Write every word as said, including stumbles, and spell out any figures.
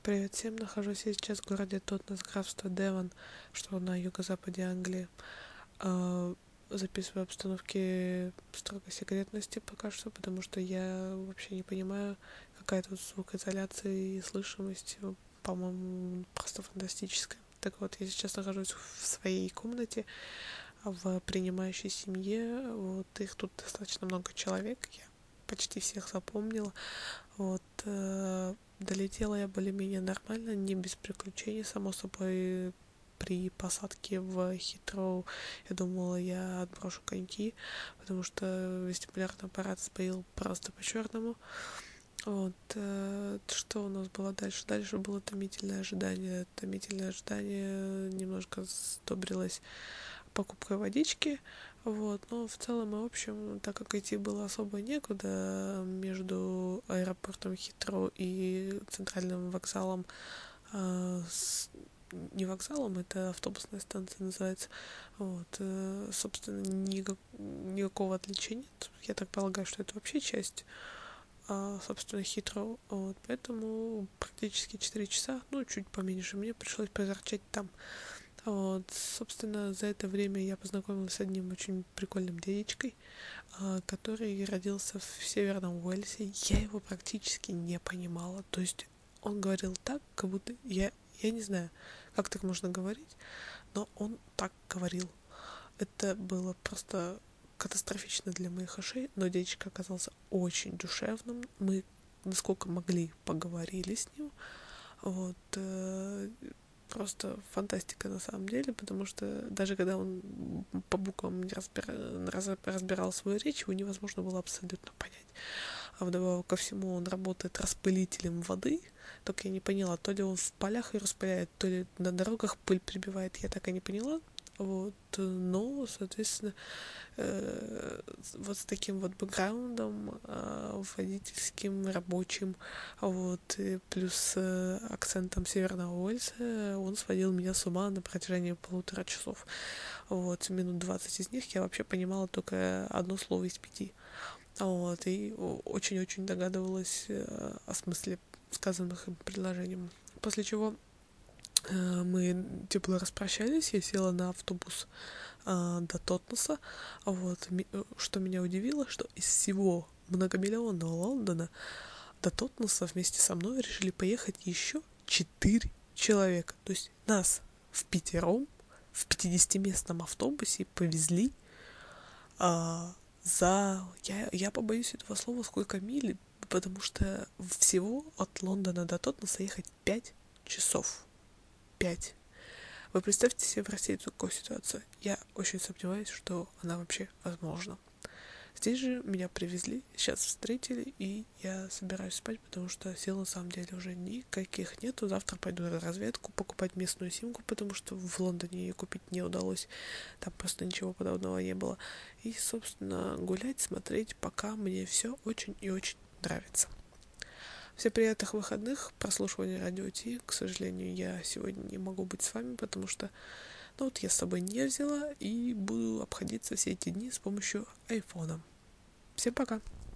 Привет всем, нахожусь я сейчас в городе Тотнес, графство Девон, что на юго-западе Англии. А, Записываю обстановки строгой секретности пока что, потому что я вообще не понимаю, какая тут звукоизоляция и слышимость, э, по-моему, просто фантастическая. Так вот, я сейчас нахожусь в своей комнате, в принимающей семье. Вот их тут достаточно много человек, я почти всех запомнила. Вот, э, долетела я более-менее нормально, не без приключений, само собой. При посадке в Хитроу я думала, я отброшу коньки, потому что вестибулярный аппарат сбоил просто по-черному. Вот, э, что у нас было дальше? Дальше было томительное ожидание. Томительное ожидание немножко сдобрилось покупкой водички. Вот, но в целом и общем, так как идти было особо некуда между аэропортом Хитроу и центральным вокзалом, а, с- не вокзалом, это автобусная станция называется. Вот, э, собственно, никак- никакого отличия нет. Я так полагаю, что это вообще часть, а, собственно, Хитроу. Вот, поэтому практически четыре часа, ну, чуть поменьше, мне пришлось проторчать там. Вот, собственно, за это время я познакомилась с одним очень прикольным дядечкой, а, который родился в Северном Уэльсе. Я его практически не понимала. То есть он говорил так, как будто я, я не знаю, как так можно говорить, но он так говорил. Это было просто катастрофично для моих ушей, но дядечка оказался очень душевным. Мы, насколько могли, поговорили с ним. Вот, э, просто фантастика на самом деле, потому что даже когда он по буквам не разбира- раз- разбирал свою речь, его невозможно было абсолютно понять. А вдобавок ко всему он работает распылителем воды, только я не поняла, то ли он в полях ее распыляет, то ли на дорогах пыль прибивает, я так и не поняла. Вот, но, соответственно, э, вот с таким вот бэкграундом э, водительским, рабочим, вот, и плюс э, акцентом Северного Уэльса, он сводил меня с ума на протяжении полутора часов. Вот, минут двадцать из них я вообще понимала только одно слово из пяти. Вот, и очень-очень догадывалась э, о смысле сказанных им предложений. После чего э, мы тепло распрощались, я села на автобус а, до Тотнеса. Вот, что меня удивило, что из всего многомиллионного Лондона до Тотнеса вместе со мной решили поехать еще четыре человека. То есть нас в пятером в пятидесятиместном автобусе повезли а, за... Я, я побоюсь этого слова, сколько миль, потому что всего от Лондона до Тотнеса ехать пять часов. Пять. Вы представьте себе в России такую ситуацию. Я очень сомневаюсь, что она вообще возможна. Здесь же меня привезли, сейчас встретили, и я собираюсь спать, потому что сил на самом деле уже никаких нету. Завтра пойду на разведку покупать местную симку, потому что в Лондоне ее купить не удалось. Там просто ничего подобного не было. И, собственно, гулять, смотреть, пока мне все очень и очень нравится. Всем приятных выходных, прослушивания радио Ти. К сожалению, я сегодня не могу быть с вами, потому что ну вот я с собой не взяла и буду обходиться все эти дни с помощью айфона. Всем пока!